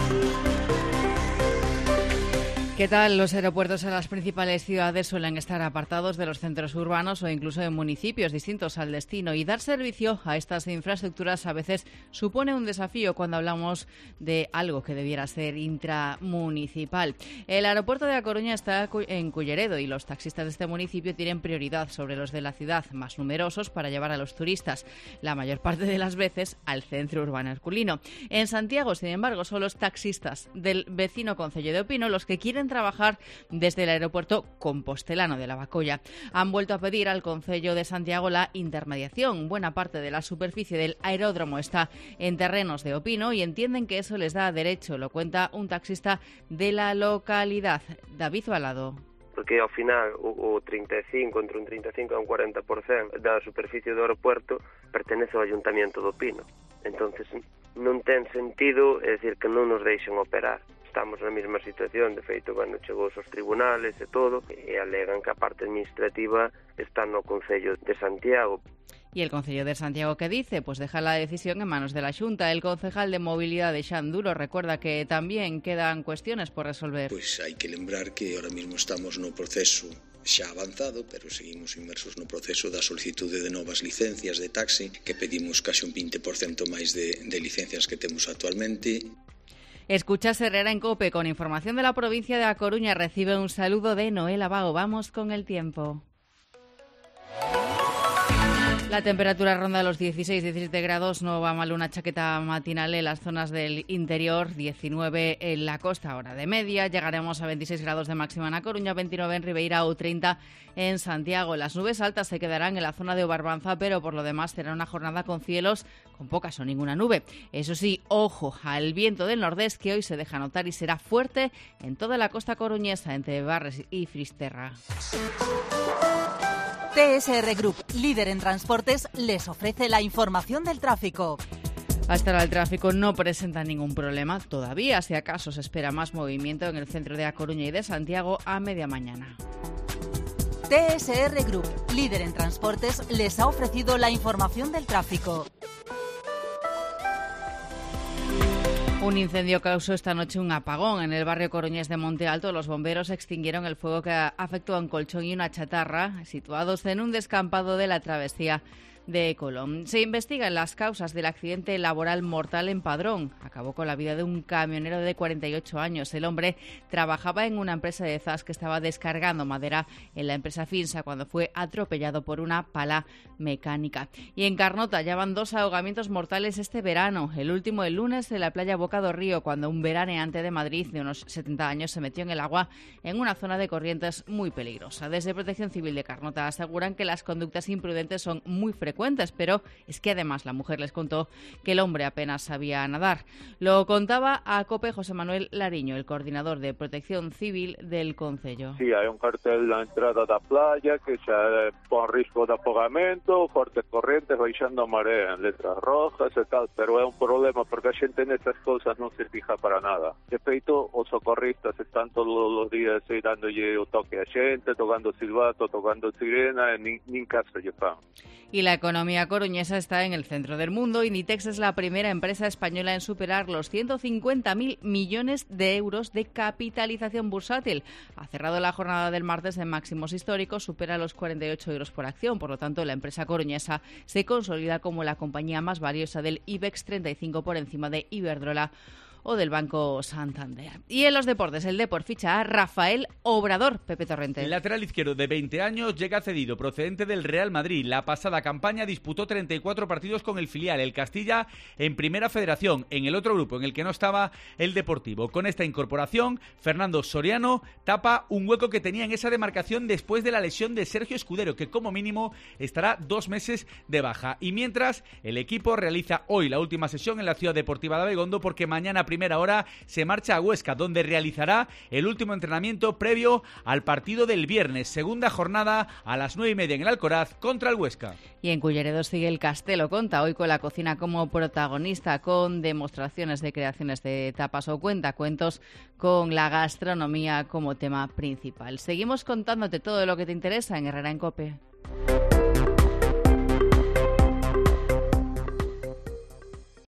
¿Qué tal? Los aeropuertos en las principales ciudades suelen estar apartados de los centros urbanos o incluso en municipios distintos al destino, y dar servicio a estas infraestructuras a veces supone un desafío cuando hablamos de algo que debiera ser intramunicipal. El aeropuerto de A Coruña está en Culleredo y los taxistas de este municipio tienen prioridad sobre los de la ciudad más numerosos para llevar a los turistas, la mayor parte de las veces al centro urbano herculino. En Santiago, sin embargo, son los taxistas del vecino concello de Opino los que quieren trabajar desde el aeropuerto compostelano de Lavacolla. Han vuelto a pedir al concello de Santiago la intermediación. Buena parte de la superficie del aeródromo está en terrenos de Opino y entienden que eso les da derecho, lo cuenta un taxista de la localidad, David Balado. Porque ao final o 35, entre un 35 e un 40% da superficie do aeropuerto pertenece ao Ayuntamiento do Pino. Entonces non ten sentido, é dicir, que non nos deixen operar. Estamos na mesma situación, de feito, cando chegou aos tribunales e todo, e alegan que a parte administrativa está no Concello de Santiago. ¿Y el Concello de Santiago qué dice? Pues deja la decisión en manos de la Xunta. El concejal de Movilidad de Xan Duro recuerda que también quedan cuestiones por resolver. Pois hai que lembrar que ahora mismo estamos no proceso xa avanzado, pero seguimos inmersos no proceso da solicitude de novas licencias de taxi, que pedimos case un 20% máis de licencias que temos actualmente. Escuchas Herrera en COPE con información de la provincia de A Coruña. Recibe un saludo de Noel Abago. Vamos con el tiempo. La temperatura ronda los 16-17 grados, no va mal una chaqueta matinal en las zonas del interior, 19 en la costa, hora de media. Llegaremos a 26 grados de máxima en A Coruña, 29 en Ribeira o 30 en Santiago. Las nubes altas se quedarán en la zona de Obarbanza, pero por lo demás será una jornada con cielos con pocas o ninguna nube. Eso sí, ojo al viento del nordés, que hoy se deja notar y será fuerte en toda la costa coruñesa, entre Barres y Fisterra. TSR Group, líder en transportes, les ofrece la información del tráfico. Hasta ahora el tráfico no presenta ningún problema todavía, si acaso se espera más movimiento en el centro de A Coruña y de Santiago a media mañana. TSR Group, líder en transportes, les ha ofrecido la información del tráfico. Un incendio causó esta noche un apagón en el barrio coruñés de Monte Alto. Los bomberos extinguieron el fuego que afectó a un colchón y una chatarra situados en un descampado de la travesía de Colón. Se investigan las causas del accidente laboral mortal en Padrón. Acabó con la vida de un camionero de 48 años. El hombre trabajaba en una empresa de Zas que estaba descargando madera en la empresa Finsa cuando fue atropellado por una pala mecánica. Y en Carnota ya van 2 ahogamientos mortales este verano. El último el lunes en la playa Boca do Río, cuando un veraneante de Madrid de unos 70 años se metió en el agua en una zona de corrientes muy peligrosa. Desde Protección Civil de Carnota aseguran que las conductas imprudentes son muy frecuentes, pero es que además la mujer les contó que el hombre apenas sabía nadar. Lo contaba a COPE José Manuel Lariño, el coordinador de Protección Civil del concello. Sí, hai un cartel na entrada da playa que xa pon risco de afogamento, fortes correntes, baixando a marea en letras rojas e tal, pero é un problema porque a xente nestas cousas non se fija para nada. De feito, os socorristas están todos os días aí dándolle o toque a xente, tocando silbato, tocando sirena, e nin caso lle fan. Y la economía coruñesa está en el centro del mundo. Inditex es la primera empresa española en superar los 150.000 millones de euros de capitalización bursátil. Ha cerrado la jornada del martes en máximos históricos, supera los 48 euros por acción. Por lo tanto, la empresa coruñesa se consolida como la compañía más valiosa del IBEX 35 por encima de Iberdrola o del Banco Santander. Y en los deportes, el Depor ficha a Rafael Obrador. Pepe Torrente. El lateral izquierdo de 20 años llega cedido procedente del Real Madrid. La pasada campaña disputó 34 partidos con el filial, el Castilla, en Primera Federación, en el otro grupo en el que no estaba el Deportivo. Con esta incorporación, Fernando Soriano tapa un hueco que tenía en esa demarcación después de la lesión de Sergio Escudero, que como mínimo estará 2 meses de baja. Y mientras, el equipo realiza hoy la última sesión en la Ciudad Deportiva de Abegondo, porque mañana primera hora se marcha a Huesca, donde realizará el último entrenamiento previo al partido del viernes, segunda jornada a las 9:30 en el Alcoraz contra el Huesca. Y en Culleredo sigue el Castelo Conta, hoy con la cocina como protagonista, con demostraciones de creaciones de tapas o cuentacuentos, con la gastronomía como tema principal. Seguimos contándote todo lo que te interesa en Herrera en COPE.